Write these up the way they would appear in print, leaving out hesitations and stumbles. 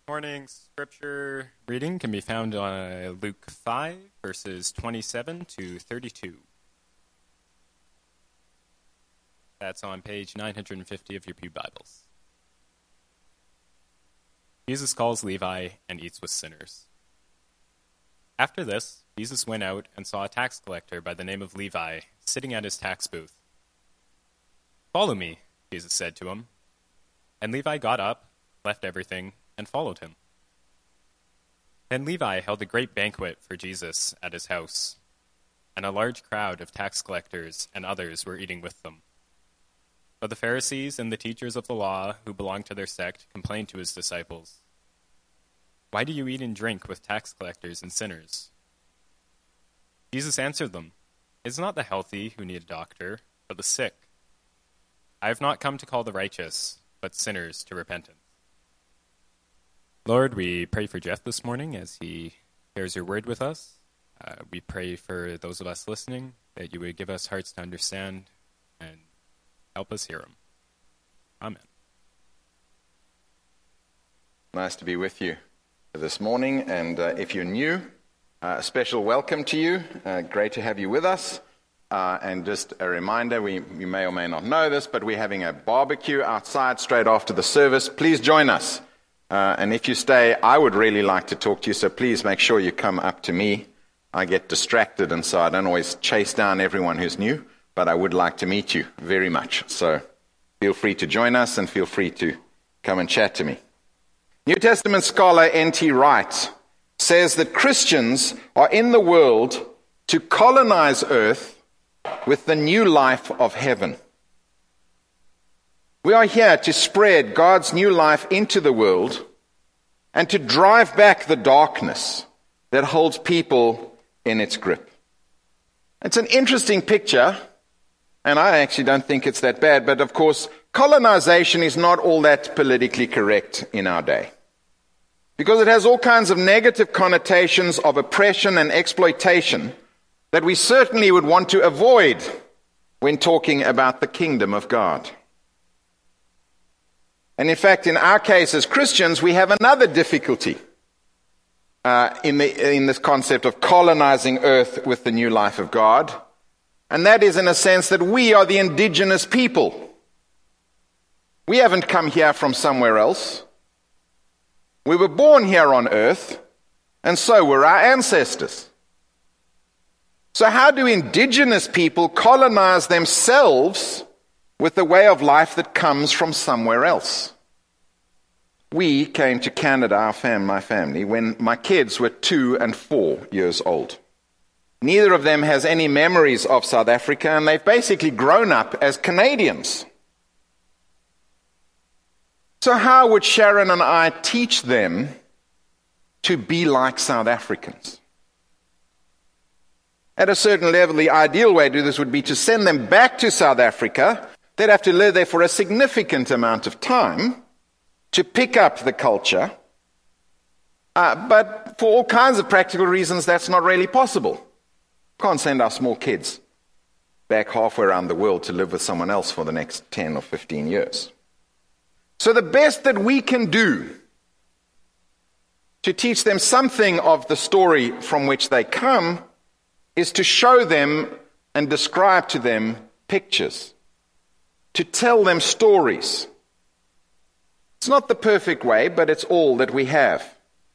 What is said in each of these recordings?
Morning's scripture reading can be found on Luke 5, verses 27 to 32. That's on page 950 of your Pew Bibles. Jesus calls Levi and eats with sinners. After this, Jesus went out and saw a tax collector by the name of Levi sitting at his tax booth. "Follow me," Jesus said to him. And Levi got up, left everything, and followed him. Then Levi held a great banquet for Jesus at his house, and a large crowd of tax collectors and others were eating with them. But the Pharisees and the teachers of the law who belonged to their sect complained to his disciples, "Why do you eat and drink with tax collectors and sinners?" Jesus answered them, "It is not the healthy who need a doctor, but the sick. I have not come to call the righteous, but sinners to repentance." Lord, we pray for Jeff this morning as he shares your word with us. We pray for those of us listening that you would give us hearts to understand and help us hear him. Amen. Nice to be with you this morning, and if you're new, a special welcome to you. Great to have you with us. And just a reminder, you may or may not know this, but we're having a barbecue outside straight after the service. Please join us. And if you stay, I would really like to talk to you, so please make sure you come up to me. I get distracted, and so I don't always chase down everyone who's new, but I would like to meet you very much. So feel free to join us and feel free to come and chat to me. New Testament scholar N.T. Wright says that Christians are in the world to colonize earth with the new life of heaven. We are here to spread God's new life into the world and to drive back the darkness that holds people in its grip. It's an interesting picture, and I actually don't think it's that bad, but of course, colonization is not all that politically correct in our day, because it has all kinds of negative connotations of oppression and exploitation that we certainly would want to avoid when talking about the kingdom of God. And in fact, in our case as Christians, we have another difficulty in this concept of colonizing earth with the new life of God. And that is in a sense that we are the indigenous people. We haven't come here from somewhere else. We were born here on earth, and so were our ancestors. So how do indigenous people colonize themselves with the way of life that comes from somewhere else? We came to Canada, my family, when my kids were 2 and 4 years old. Neither of them has any memories of South Africa, and they've basically grown up as Canadians. So how would Sharon and I teach them to be like South Africans? At a certain level, the ideal way to do this would be to send them back to South Africa. They'd have to live there for a significant amount of time to pick up the culture. But for all kinds of practical reasons, that's not really possible. Can't send our small kids back halfway around the world to live with someone else for the next 10 or 15 years. So the best that we can do to teach them something of the story from which they come is to show them and describe to them pictures, to tell them stories. It's not the perfect way, but it's all that we have.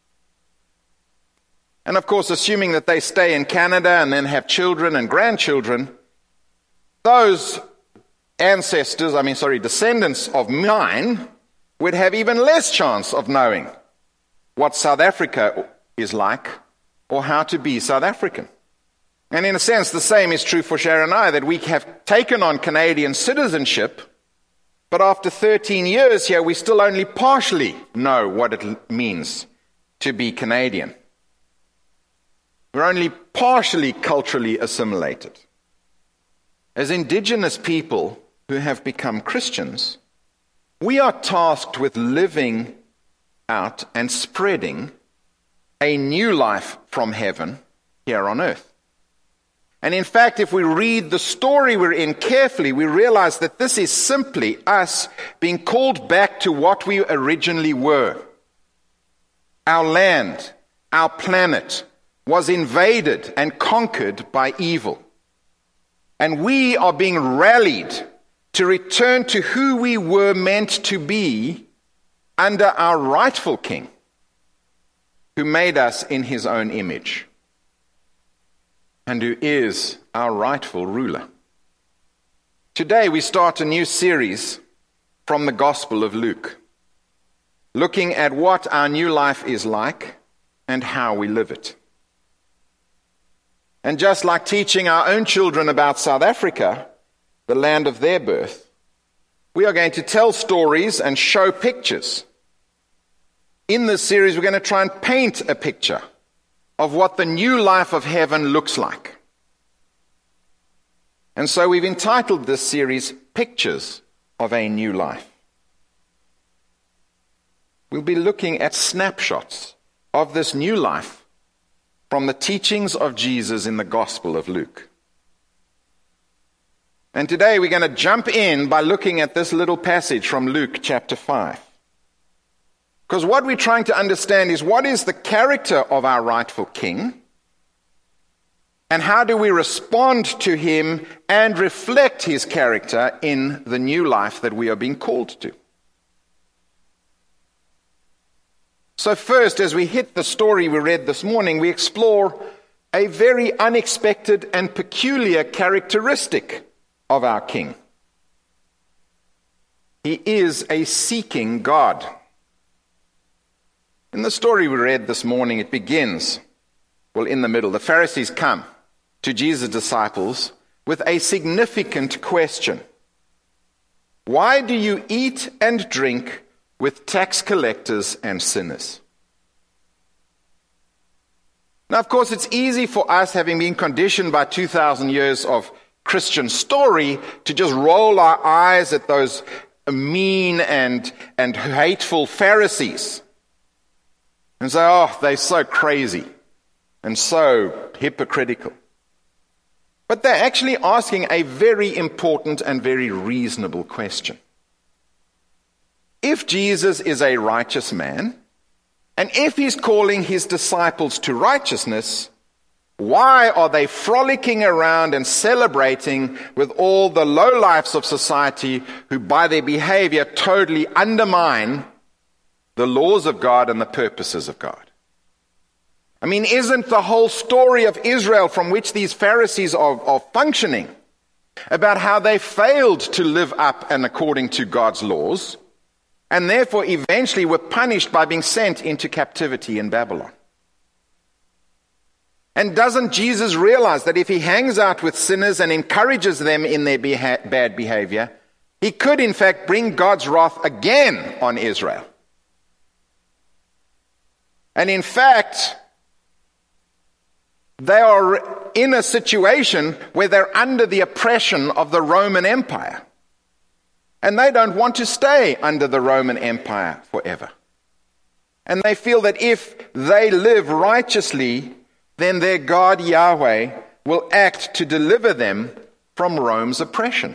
And of course, assuming that they stay in Canada and then have children and grandchildren, those descendants of mine would have even less chance of knowing what South Africa is like or how to be South African. And in a sense, the same is true for Sharon and I, that we have taken on Canadian citizenship, but after 13 years here, we still only partially know what it means to be Canadian. We're only partially culturally assimilated. As indigenous people who have become Christians, we are tasked with living out and spreading a new life from heaven here on earth. And in fact, if we read the story we're in carefully, we realize that this is simply us being called back to what we originally were. our land, our planet was invaded and conquered by evil. And we are being rallied to return to who we were meant to be under our rightful King, who made us in his own image, and who is our rightful ruler. Today we start a new series from the Gospel of Luke, looking at what our new life is like and how we live it. And just like teaching our own children about South Africa, the land of their birth, we are going to tell stories and show pictures. In this series, we're going to try and paint a picture of what the new life of heaven looks like. And so we've entitled this series, Pictures of a New Life. We'll be looking at snapshots of this new life from the teachings of Jesus in the Gospel of Luke. And today we're going to jump in by looking at this little passage from Luke chapter 5. Because what we're trying to understand is, what is the character of our rightful King? And how do we respond to him and reflect his character in the new life that we are being called to? So first, as we hit the story we read this morning, we explore a very unexpected and peculiar characteristic of our King. He is a seeking God. In the story we read this morning, it begins, in the middle. The Pharisees come to Jesus' disciples with a significant question. Why do you eat and drink with tax collectors and sinners? Now, of course, it's easy for us, having been conditioned by 2,000 years of Christian story, to just roll our eyes at those mean and hateful Pharisees and say, oh, they're so crazy and so hypocritical. But they're actually asking a very important and very reasonable question. If Jesus is a righteous man, and if he's calling his disciples to righteousness, why are they frolicking around and celebrating with all the lowlifes of society who by their behavior totally undermine the laws of God and the purposes of God? I mean, isn't the whole story of Israel from which these Pharisees are functioning about how they failed to live up and according to God's laws, and therefore eventually were punished by being sent into captivity in Babylon? And doesn't Jesus realize that if he hangs out with sinners and encourages them in their bad behavior, he could in fact bring God's wrath again on Israel? And in fact, they are in a situation where they're under the oppression of the Roman Empire. And they don't want to stay under the Roman Empire forever. And they feel that if they live righteously, then their God Yahweh will act to deliver them from Rome's oppression.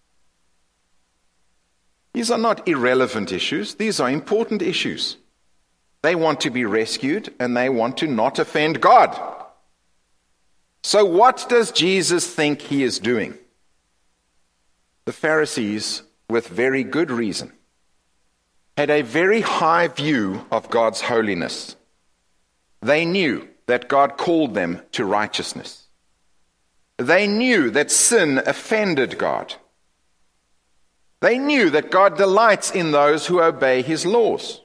These are not irrelevant issues. These are important issues. They want to be rescued and they want to not offend God. So what does Jesus think he is doing? The Pharisees, with very good reason, had a very high view of God's holiness. They knew that God called them to righteousness. They knew that sin offended God. They knew that God delights in those who obey his laws.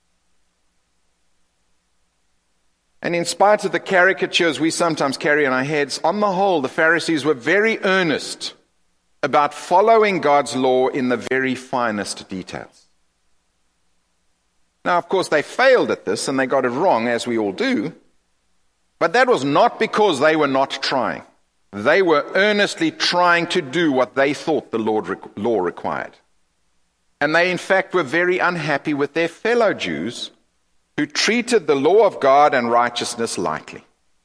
And in spite of the caricatures we sometimes carry in our heads, on the whole, the Pharisees were very earnest about following God's law in the very finest details. Now, of course, they failed at this and they got it wrong, as we all do. But that was not because they were not trying. They were earnestly trying to do what they thought the law required. And they, in fact, were very unhappy with their fellow Jews who treated the law of God and righteousness lightly.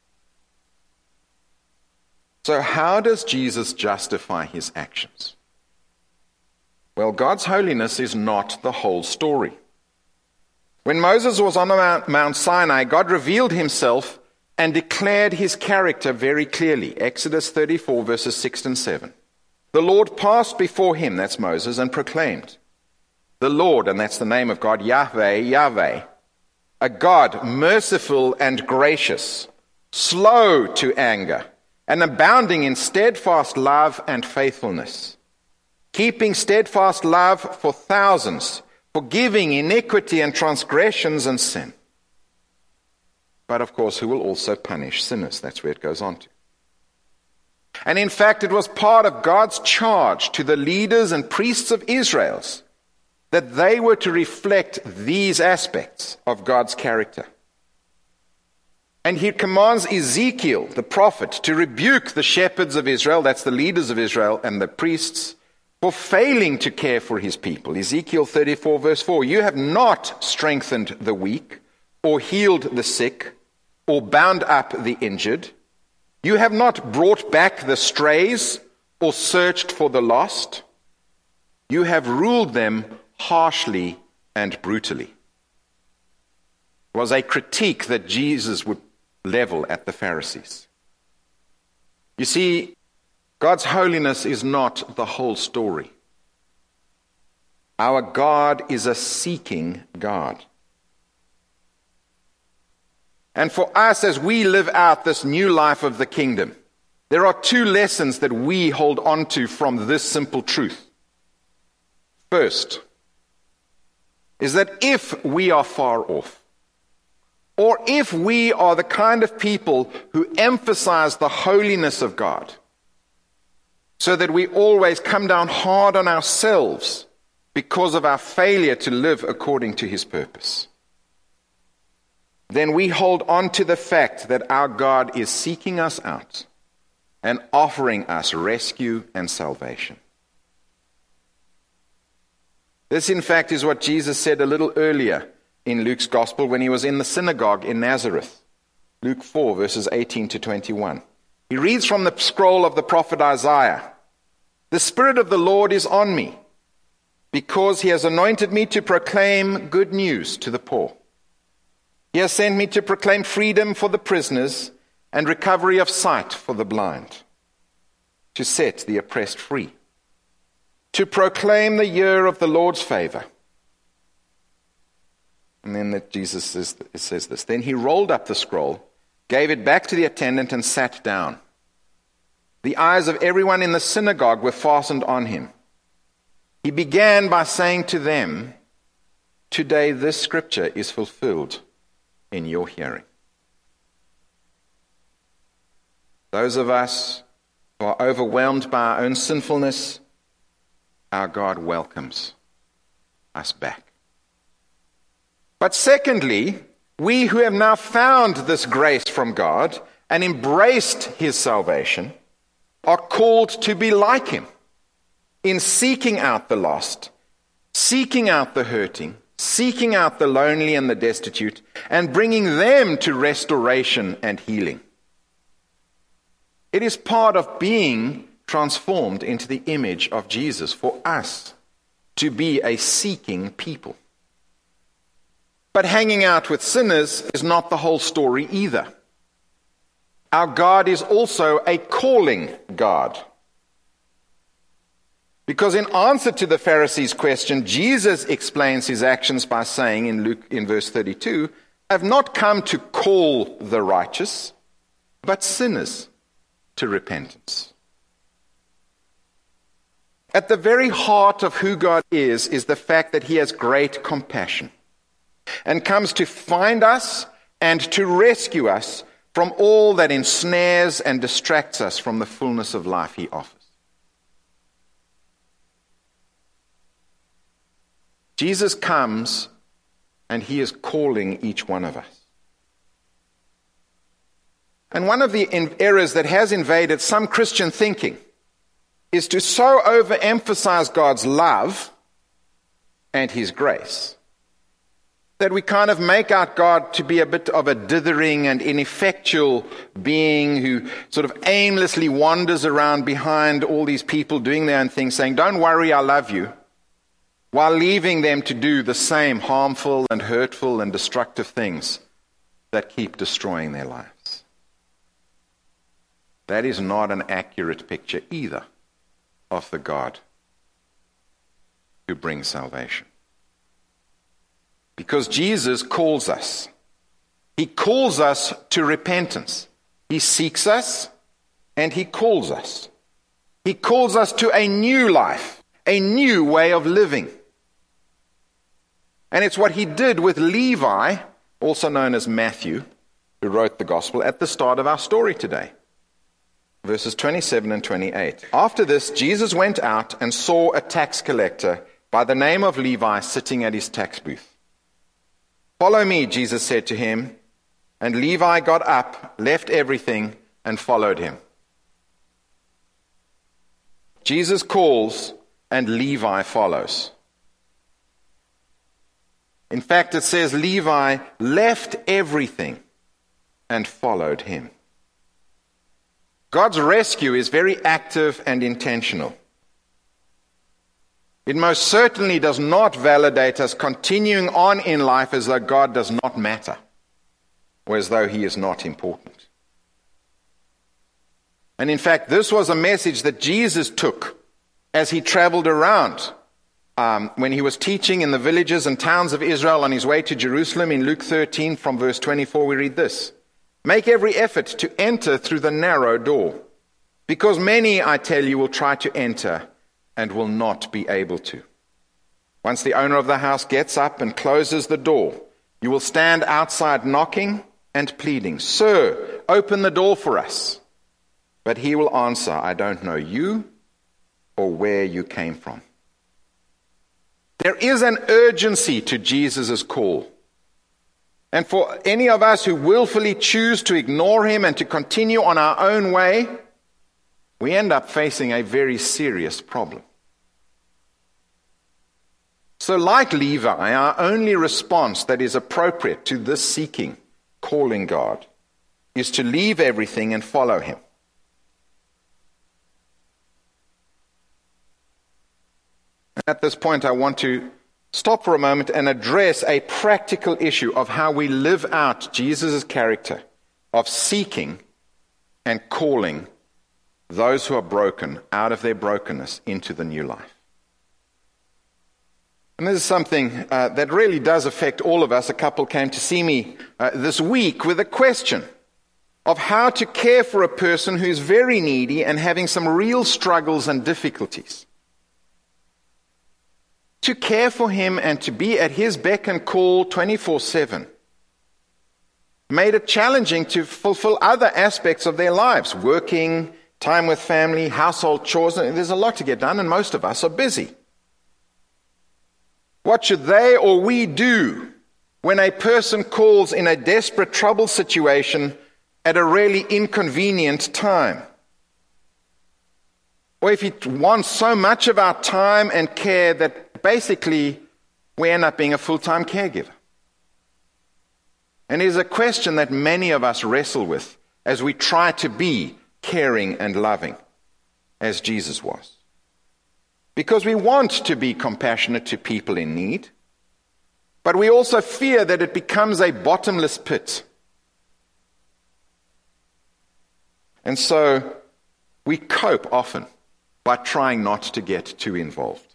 So how does Jesus justify his actions? Well, God's holiness is not the whole story. When Moses was on Mount Sinai, God revealed himself and declared his character very clearly. Exodus 34, verses 6 and 7. The Lord passed before him, that's Moses, and proclaimed, the Lord, and that's the name of God, Yahweh, Yahweh, a God merciful and gracious, slow to anger, and abounding in steadfast love and faithfulness, keeping steadfast love for thousands, forgiving iniquity and transgressions and sin. But of course, who will also punish sinners? That's where it goes on to. And in fact, it was part of God's charge to the leaders and priests of Israel that they were to reflect these aspects of God's character. And he commands Ezekiel, the prophet, to rebuke the shepherds of Israel, that's the leaders of Israel, and the priests, for failing to care for his people. Ezekiel 34, verse 4, you have not strengthened the weak, or healed the sick, or bound up the injured. You have not brought back the strays, or searched for the lost. You have ruled them harshly and brutally. It was a critique that Jesus would level at the Pharisees. You see, God's holiness is not the whole story. Our God is a seeking God. And for us, as we live out this new life of the kingdom, there are two lessons that we hold on to from this simple truth. First, is that if we are far off, or if we are the kind of people who emphasize the holiness of God, so that we always come down hard on ourselves because of our failure to live according to his purpose, then we hold on to the fact that our God is seeking us out and offering us rescue and salvation. This, in fact, is what Jesus said a little earlier in Luke's Gospel when he was in the synagogue in Nazareth. Luke 4, verses 18 to 21. He reads from the scroll of the prophet Isaiah. The Spirit of the Lord is on me, because he has anointed me to proclaim good news to the poor. He has sent me to proclaim freedom for the prisoners and recovery of sight for the blind, to set the oppressed free, to proclaim the year of the Lord's favor. And then Jesus says this. Then he rolled up the scroll, gave it back to the attendant, and sat down. The eyes of everyone in the synagogue were fastened on him. He began by saying to them, today this scripture is fulfilled in your hearing. Those of us who are overwhelmed by our own sinfulness, our God welcomes us back. But secondly, we who have now found this grace from God and embraced his salvation are called to be like him in seeking out the lost, seeking out the hurting, seeking out the lonely and the destitute, and bringing them to restoration and healing. It is part of being transformed into the image of Jesus for us to be a seeking people. But hanging out with sinners is not the whole story either. Our God is also a calling God. Because in answer to the Pharisees' question, Jesus explains his actions by saying in Luke, in verse 32, I have not come to call the righteous, but sinners to repentance. At the very heart of who God is the fact that he has great compassion and comes to find us and to rescue us from all that ensnares and distracts us from the fullness of life he offers. Jesus comes and he is calling each one of us. And one of the errors that has invaded some Christian thinking is to so overemphasize God's love and his grace that we kind of make out God to be a bit of a dithering and ineffectual being who sort of aimlessly wanders around behind all these people doing their own thing, saying, don't worry, I love you, while leaving them to do the same harmful and hurtful and destructive things that keep destroying their lives. That is not an accurate picture either of the God who brings salvation. Because Jesus calls us. He calls us to repentance. He seeks us and he calls us. He calls us to a new life, a new way of living. And it's what he did with Levi, also known as Matthew, who wrote the gospel, at the start of our story today. Verses 27 and 28. After this, Jesus went out and saw a tax collector by the name of Levi sitting at his tax booth. "Follow me," Jesus said to him. And Levi got up, left everything, and followed him. Jesus calls, and Levi follows. In fact, it says Levi left everything and followed him. God's rescue is very active and intentional. It most certainly does not validate us continuing on in life as though God does not matter, or as though he is not important. And in fact, this was a message that Jesus took as he traveled around when he was teaching in the villages and towns of Israel on his way to Jerusalem. In Luke 13 from verse 24 we read this: "Make every effort to enter through the narrow door, because many, I tell you, will try to enter and will not be able to. Once the owner of the house gets up and closes the door, you will stand outside knocking and pleading, 'Sir, open the door for us.' But he will answer, 'I don't know you or where you came from.'" There is an urgency to Jesus' call. And for any of us who willfully choose to ignore him and to continue on our own way, we end up facing a very serious problem. So like Levi, our only response that is appropriate to this seeking, calling God, is to leave everything and follow him. At this point, I want to stop for a moment and address a practical issue of how we live out Jesus' character of seeking and calling those who are broken out of their brokenness into the new life. And this is something that really does affect all of us. A couple came to see me this week with a question of how to care for a person who's very needy and having some real struggles and difficulties. To care for him and to be at his beck and call 24/7 made it challenging to fulfill other aspects of their lives, working, time with family, household chores. There's a lot to get done, and most of us are busy. What should they or we do when a person calls in a desperate trouble situation at a really inconvenient time? Or if he wants so much of our time and care that basically we end up being a full-time caregiver. And it is a question that many of us wrestle with as we try to be caring and loving as Jesus was. Because we want to be compassionate to people in need, but we also fear that it becomes a bottomless pit. And so we cope often by trying not to get too involved.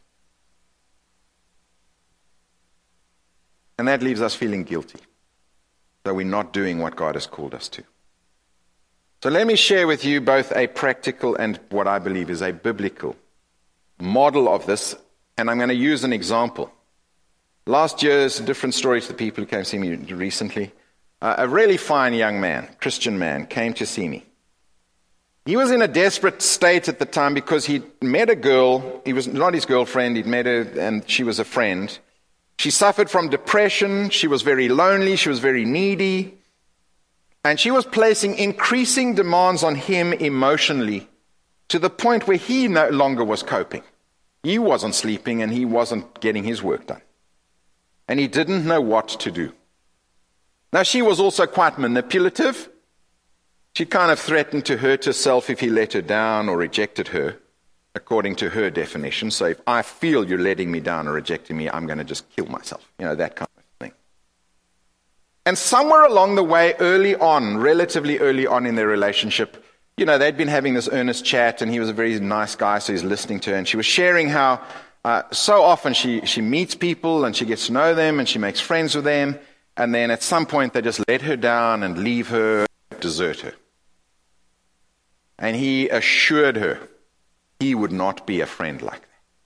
And that leaves us feeling guilty that we're not doing what God has called us to. So let me share with you both a practical and what I believe is a biblical model of this, and I'm going to use an example. Last year's different story to the people who came to see me recently. A really fine young man, Christian man, came to see me. He was in a desperate state at the time because he'd met a girl. He was not his girlfriend. He'd met her and she was a friend. She suffered from depression. She was very lonely. She was very needy. And she was placing increasing demands on him emotionally to the point where he no longer was coping. He wasn't sleeping and he wasn't getting his work done. And he didn't know what to do. Now, she was also quite manipulative. She kind of threatened to hurt herself if he let her down or rejected her. according to her definition. So if I feel you're letting me down or rejecting me, I'm going to just kill myself. That kind of thing. And somewhere along the way, relatively early on in their relationship, they'd been having this earnest chat, and he was a very nice guy, so he's listening to her. And she was sharing how so often she meets people, and she gets to know them, and she makes friends with them. And then at some point, they just let her down and leave her, desert her. And he assured her he would not be a friend like that.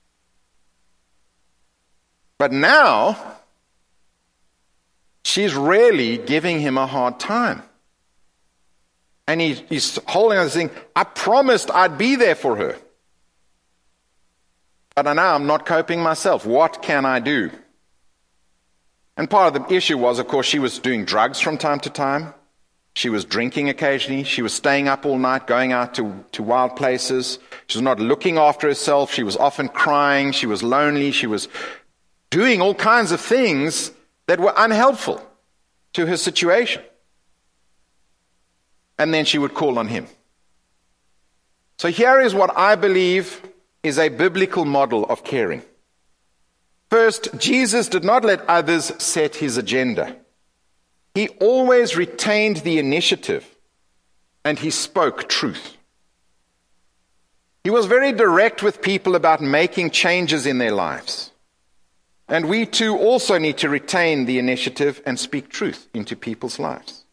But now, she's really giving him a hard time. And he's holding on, saying, I promised I'd be there for her. But now I'm not coping myself. What can I do? And part of the issue was, of course, she was doing drugs from time to time. She was drinking occasionally. She was staying up all night, going out to wild places. She was not looking after herself. She was often crying. She was lonely. She was doing all kinds of things that were unhelpful to her situation. And then she would call on him. So here is what I believe is a biblical model of caring. First, Jesus did not let others set his agenda. He always retained the initiative, and he spoke truth. He was very direct with people about making changes in their lives. And we too also need to retain the initiative and speak truth into people's lives.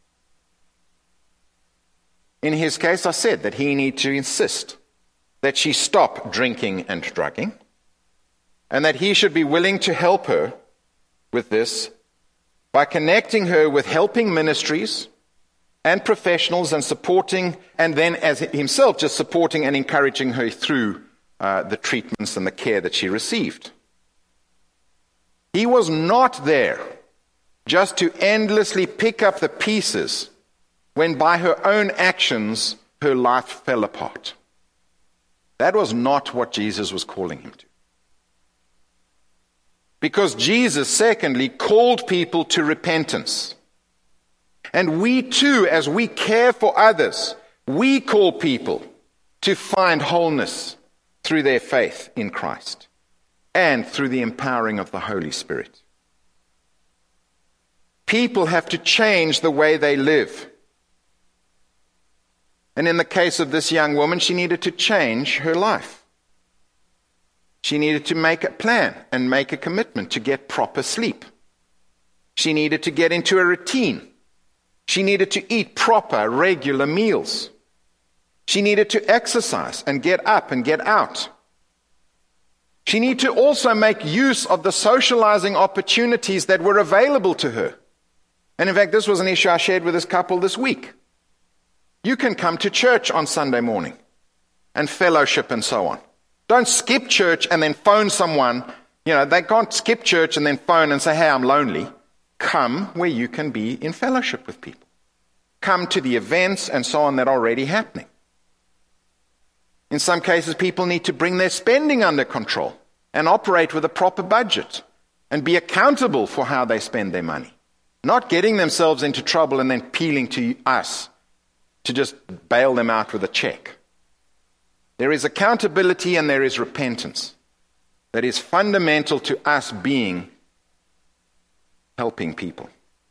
In his case, I said that he needed to insist that she stop drinking and drugging, and that he should be willing to help her with this by connecting her with helping ministries and professionals and supporting, and then as himself just supporting and encouraging her through the treatments and the care that she received. He was not there just to endlessly pick up the pieces when by her own actions her life fell apart. That was not what Jesus was calling him to. Because Jesus, secondly, called people to repentance. And we too, as we care for others, we call people to find wholeness through their faith in Christ and through the empowering of the Holy Spirit. People have to change the way they live. And in the case of this young woman, she needed to change her life. She needed to make a plan and make a commitment to get proper sleep. She needed to get into a routine. She needed to eat proper, regular meals. She needed to exercise and get up and get out. She needed to also make use of the socializing opportunities that were available to her. And in fact, this was an issue I shared with this couple this week. You can come to church on Sunday morning and fellowship and so on. Don't skip church and then phone someone. They can't skip church and then phone and say, hey, I'm lonely. Come where you can be in fellowship with people. Come to the events and so on that are already happening. In some cases, people need to bring their spending under control and operate with a proper budget and be accountable for how they spend their money. Not getting themselves into trouble and then appealing to us to just bail them out with a check. There is accountability and there is repentance that is fundamental to us helping people.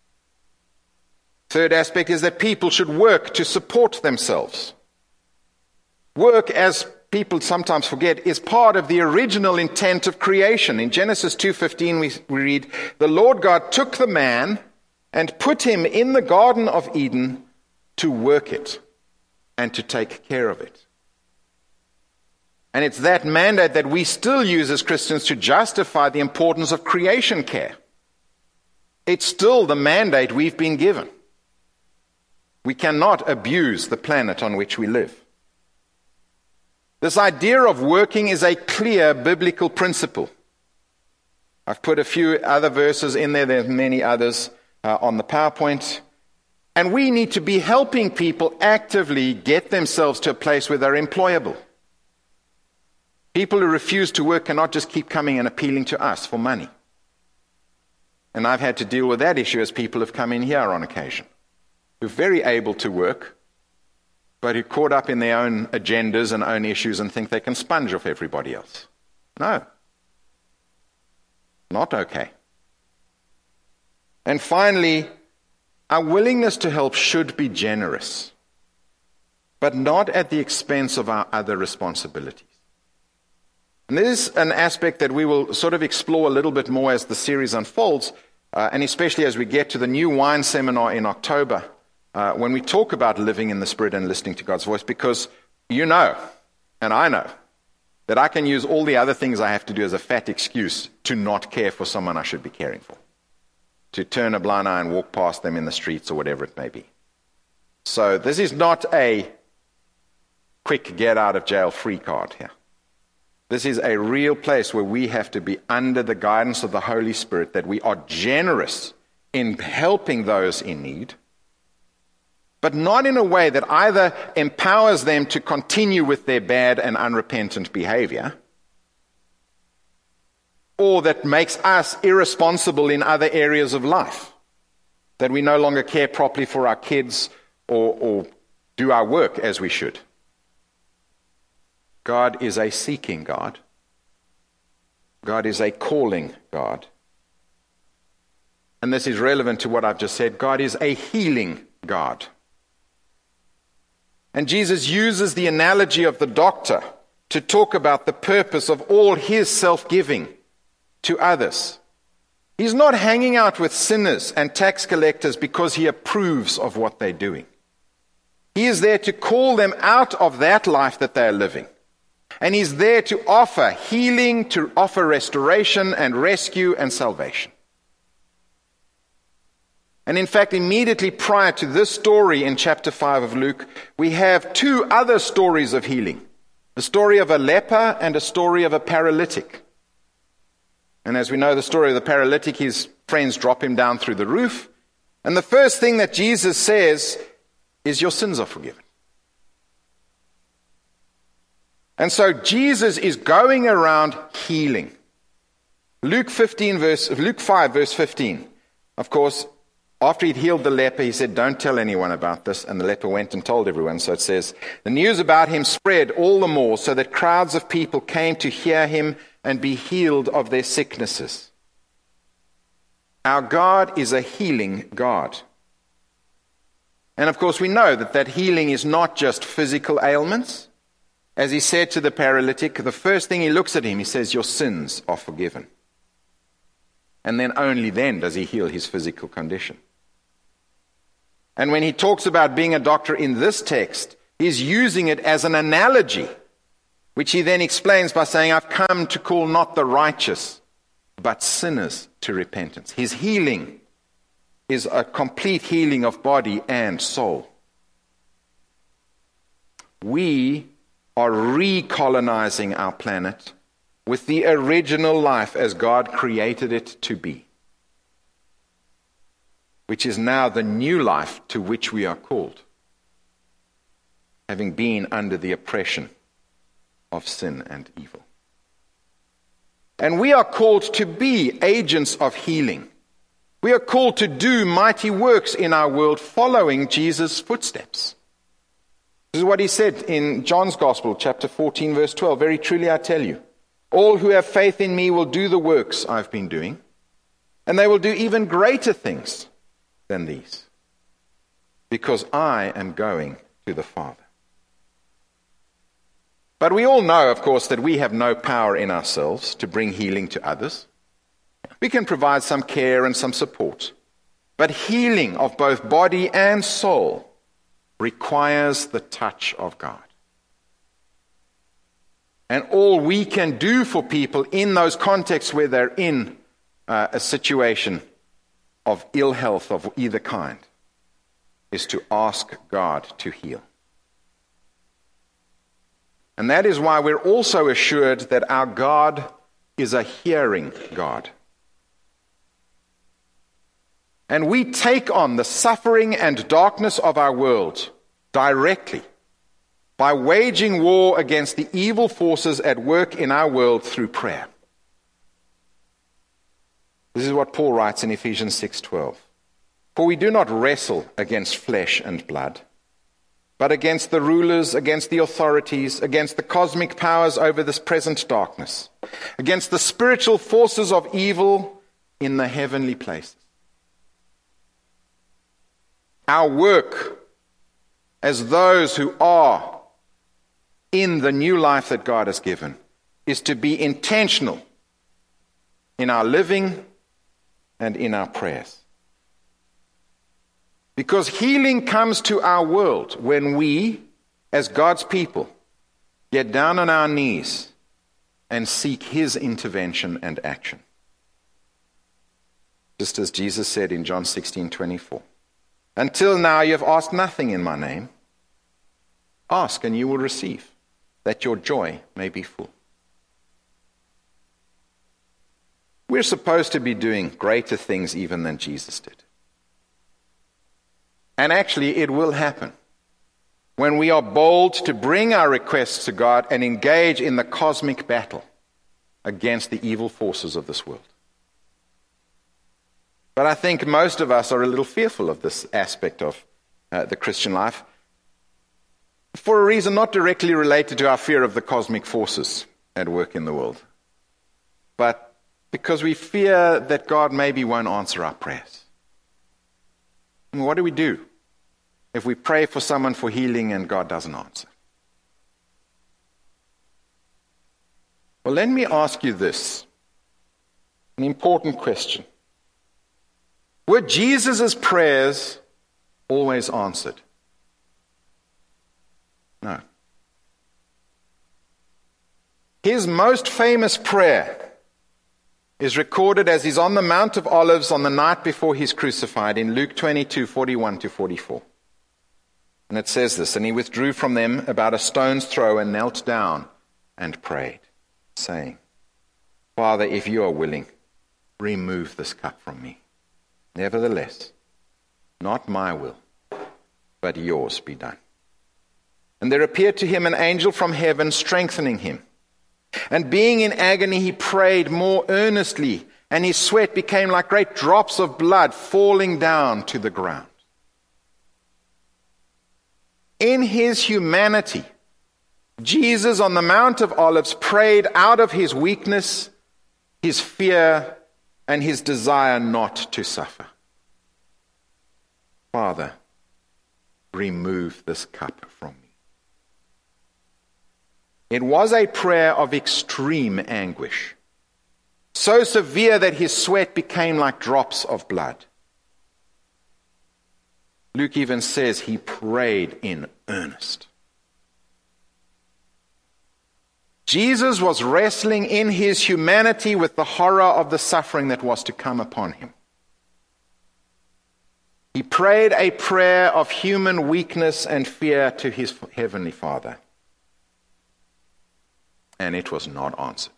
Third aspect is that people should work to support themselves. Work, as people sometimes forget, is part of the original intent of creation. In Genesis 2:15 we read, the Lord God took the man and put him in the Garden of Eden to work it and to take care of it. And it's that mandate that we still use as Christians to justify the importance of creation care. It's still the mandate we've been given. We cannot abuse the planet on which we live. This idea of working is a clear biblical principle. I've put a few other verses in there. There's many others on the PowerPoint. And we need to be helping people actively get themselves to a place where they're employable. People who refuse to work cannot just keep coming and appealing to us for money. And I've had to deal with that issue as people have come in here on occasion, who are very able to work, but who are caught up in their own agendas and own issues and think they can sponge off everybody else. No. Not okay. And finally, our willingness to help should be generous, but not at the expense of our other responsibilities. And this is an aspect that we will sort of explore a little bit more as the series unfolds, and especially as we get to the new wine seminar in October, when we talk about living in the Spirit and listening to God's voice, because you know, and I know, that I can use all the other things I have to do as a fat excuse to not care for someone I should be caring for, to turn a blind eye and walk past them in the streets or whatever it may be. So this is not a quick get out of jail free card here. This is a real place where we have to be under the guidance of the Holy Spirit, that we are generous in helping those in need, but not in a way that either empowers them to continue with their bad and unrepentant behavior, or that makes us irresponsible in other areas of life, that we no longer care properly for our kids or do our work as we should. God is a seeking God. God is a calling God. And this is relevant to what I've just said. God is a healing God. And Jesus uses the analogy of the doctor to talk about the purpose of all his self-giving to others. He's not hanging out with sinners and tax collectors because he approves of what they're doing. He is there to call them out of that life that they're living. And he's there to offer healing, to offer restoration and rescue and salvation. And in fact, immediately prior to this story in chapter 5 of Luke, we have two other stories of healing. A story of a leper and a story of a paralytic. And as we know the story of the paralytic, his friends drop him down through the roof. And the first thing that Jesus says is, your sins are forgiven. And so Jesus is going around healing. Luke 5 verse 15. Of course, after he'd healed the leper, he said, don't tell anyone about this. And the leper went and told everyone. So it says, the news about him spread all the more, so that crowds of people came to hear him and be healed of their sicknesses. Our God is a healing God. And of course, we know that healing is not just physical ailments. As he said to the paralytic, the first thing he looks at him, he says, your sins are forgiven. And then only then does he heal his physical condition. And when he talks about being a doctor in this text, he's using it as an analogy, which he then explains by saying, I've come to call not the righteous, but sinners to repentance. His healing is a complete healing of body and soul. We are recolonizing our planet with the original life as God created it to be, which is now the new life to which we are called, having been under the oppression of sin and evil. And we are called to be agents of healing. We are called to do mighty works in our world following Jesus' footsteps. This is what he said in John's Gospel, chapter 14, verse 12. Very truly I tell you, all who have faith in me will do the works I've been doing, and they will do even greater things than these, because I am going to the Father. But we all know, of course, that we have no power in ourselves to bring healing to others. We can provide some care and some support, but healing of both body and soul requires the touch of God. And all we can do for people in those contexts where they're in a situation of ill health of either kind is to ask God to heal. And that is why we're also assured that our God is a hearing God. And we take on the suffering and darkness of our world directly by waging war against the evil forces at work in our world through prayer. This is what Paul writes in Ephesians 6:12. For we do not wrestle against flesh and blood, but against the rulers, against the authorities, against the cosmic powers over this present darkness, against the spiritual forces of evil in the heavenly places. Our work as those who are in the new life that God has given is to be intentional in our living and in our prayers. Because healing comes to our world when we, as God's people, get down on our knees and seek His intervention and action. Just as Jesus said in John 16:24, "Until now you have asked nothing in my name. Ask and you will receive, that your joy may be full." We're supposed to be doing greater things even than Jesus did. And actually, it will happen when we are bold to bring our requests to God and engage in the cosmic battle against the evil forces of this world. But I think most of us are a little fearful of this aspect of the Christian life for a reason not directly related to our fear of the cosmic forces at work in the world, but because we fear that God maybe won't answer our prayers. And what do we do if we pray for someone for healing and God doesn't answer? Well, let me ask you this, an important question. Were Jesus' prayers always answered? No. His most famous prayer is recorded as he's on the Mount of Olives on the night before he's crucified in Luke 22:41-44. And it says this, "And he withdrew from them about a stone's throw and knelt down and prayed, saying, 'Father, if you are willing, remove this cup from me. Nevertheless, not my will, but yours be done.' And there appeared to him an angel from heaven, strengthening him. And being in agony, he prayed more earnestly, and his sweat became like great drops of blood falling down to the ground." In his humanity, Jesus on the Mount of Olives prayed out of his weakness, his fear, and his desire not to suffer. "Father, remove this cup from me." It was a prayer of extreme anguish, so severe that his sweat became like drops of blood. Luke even says he prayed in earnest. Jesus was wrestling in his humanity with the horror of the suffering that was to come upon him. He prayed a prayer of human weakness and fear to his heavenly Father. And it was not answered.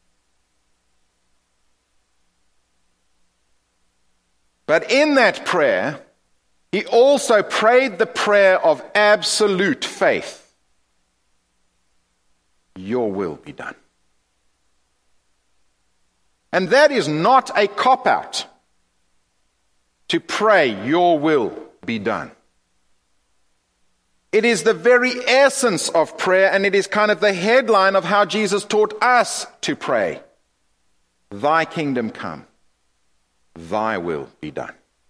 But in that prayer, he also prayed the prayer of absolute faith. Your will be done. And that is not a cop-out to pray, your will be done. It is the very essence of prayer, and it is kind of the headline of how Jesus taught us to pray. Thy kingdom come, thy will be done.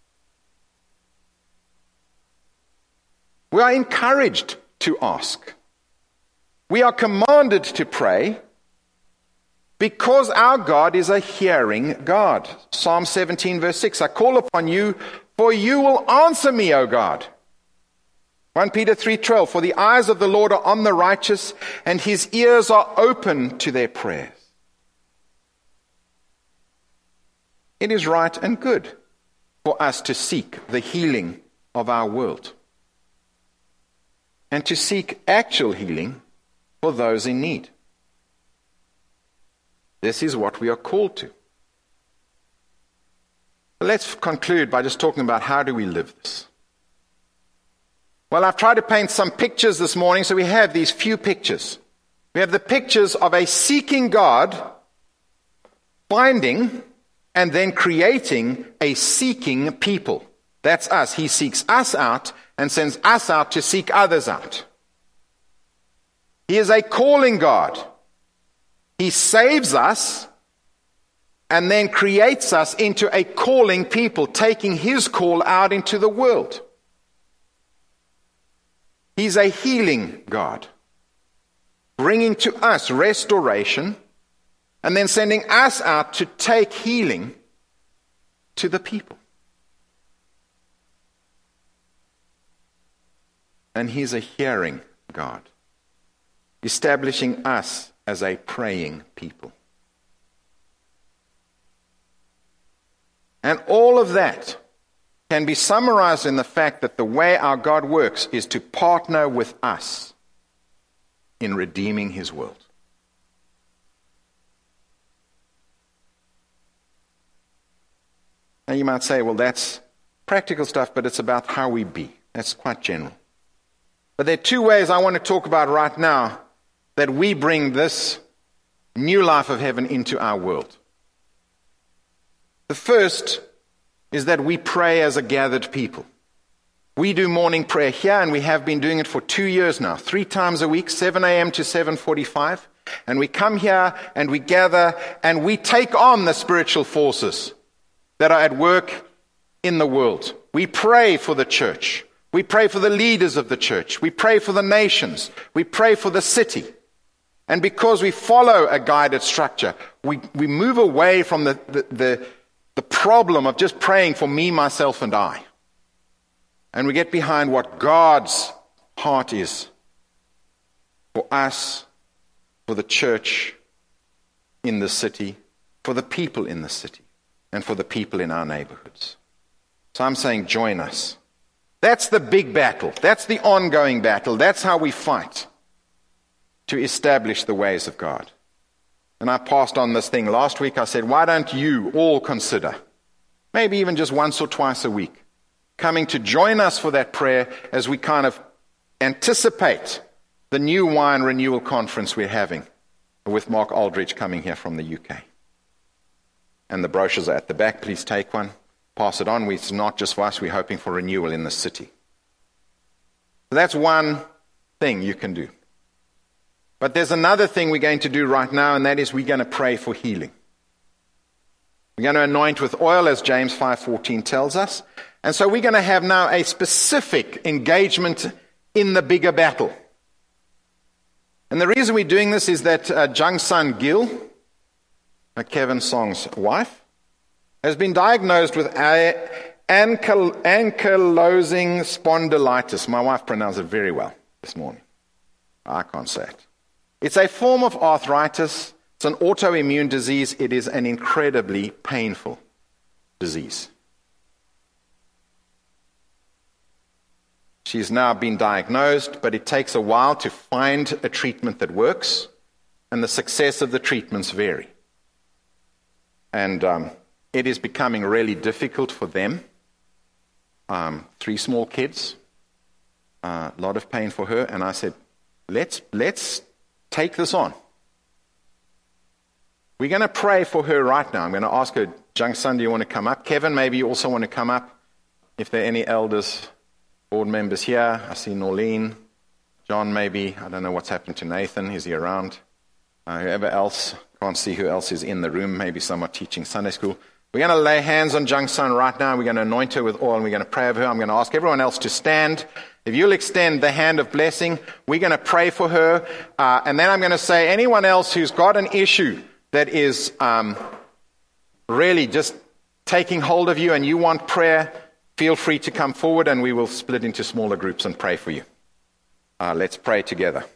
We are encouraged to ask. We are commanded to pray because our God is a hearing God. Psalm 17 verse 6, "I call upon you, for you will answer me, O God." 1 Peter 3:12, "For the eyes of the Lord are on the righteous, and his ears are open to their prayers." It is right and good for us to seek the healing of our world and to seek actual healing for those in need. This is what we are called to. Let's conclude by just talking about how do we live this. Well, I've tried to paint some pictures this morning, so we have these few pictures. We have the pictures of a seeking God, finding and then creating a seeking people. That's us. He seeks us out and sends us out to seek others out. He is a calling God. He saves us and then creates us into a calling people, taking his call out into the world. He's a healing God, bringing to us restoration and then sending us out to take healing to the people. And he's a hearing God, establishing us as a praying people. And all of that can be summarized in the fact that the way our God works is to partner with us in redeeming his world. Now you might say, well, that's practical stuff, but it's about how we be. That's quite general. But there are two ways I want to talk about right now that we bring this new life of heaven into our world. The first is that we pray as a gathered people. We do morning prayer here, and we have been doing it for 2 years now, 3 times a week, 7 a.m. to 7:45. And we come here and we gather and we take on the spiritual forces that are at work in the world. We pray for the church. We pray for the leaders of the church. We pray for the nations. We pray for the city. And because we follow a guided structure, we move away from the problem of just praying for me, myself, and I. And we get behind what God's heart is for us, for the church in the city, for the people in the city, and for the people in our neighborhoods. So I'm saying join us. That's the big battle. That's the ongoing battle. That's how we fight to establish the ways of God. And I passed on this thing last week. I said, why don't you all consider, maybe even just once or twice a week, coming to join us for that prayer as we kind of anticipate the new wine renewal conference we're having with Mark Aldridge coming here from the UK. And the brochures are at the back. Please take one. Pass it on. It's not just for us. We're hoping for renewal in the city. So that's one thing you can do. But there's another thing we're going to do right now, and that is we're going to pray for healing. We're going to anoint with oil, as James 5:14 tells us. And so we're going to have now a specific engagement in the bigger battle. And the reason we're doing this is that Jung Sun Gil, Kevin Song's wife, has been diagnosed with ankylosing spondylitis. My wife pronounced it very well this morning. I can't say it. It's a form of arthritis. It's an autoimmune disease. It is an incredibly painful disease. She's now been diagnosed, but it takes a while to find a treatment that works, and the success of the treatments vary. And it is becoming really difficult for them. 3 small kids, a lot of pain for her, and I said, let's take this on. We're going to pray for her right now. I'm going to ask her, Jung Sun, do you want to come up? Kevin, maybe you also want to come up. If there are any elders, board members here, I see Norleen. John, maybe. I don't know what's happened to Nathan. Is he around? Whoever else. Can't see who else is in the room. Maybe some are teaching Sunday school. We're going to lay hands on Jung Sun right now. We're going to anoint her with oil, and we're going to pray over her. I'm going to ask everyone else to stand. If you'll extend the hand of blessing, we're going to pray for her. And then I'm going to say, anyone else who's got an issue that is really just taking hold of you and you want prayer, feel free to come forward and we will split into smaller groups and pray for you. Let's pray together.